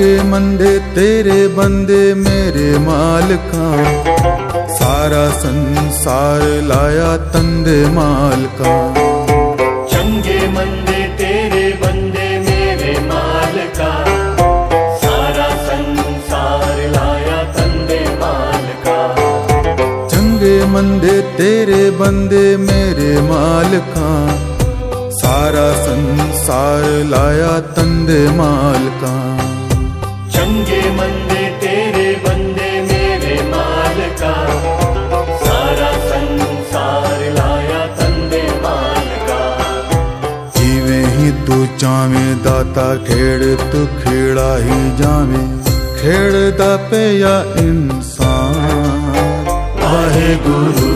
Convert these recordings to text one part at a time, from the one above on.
चंगे मंदे तेरे बंदे मेरे मालका, सारा संसार लाया तंदे मालका। चंगे मंदे तेरे बंदे मेरे मालका, सारा संसार लाया तंदे मालका। चंगे मंदे तेरे बंदे मेरे मालका, सारा संसार लाया तंदे मालका। चंगे मंदे तेरे बंदे मेरे मालका, सारा संसार लाया तंदे मालका। जिवें ही तू चावें दाता खेड़ तू खेड़ा ही जावें, खेड़दा पिया इंसान वाहेगुरु।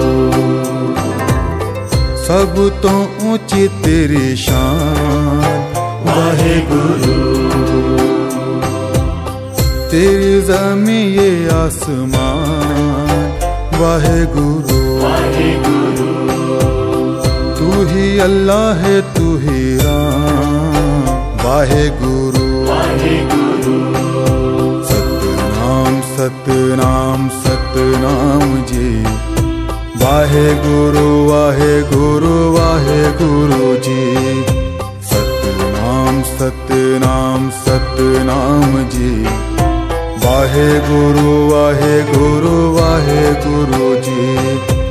सब तो ऊंची तेरी शान वाहेगुरु। तेरी ज़मीं ये आसमान वाहेगुरु। तू ही अल्लाह है तू ही राम वाहेगुरु। सतनाम सतनाम सतनाम जी वाहेगुरु वाहेगुरु वाहेगुरु जी। सतनाम सतनाम सतनाम जी वाहेगुरु वाहेगुरु वाहेगुरु जी।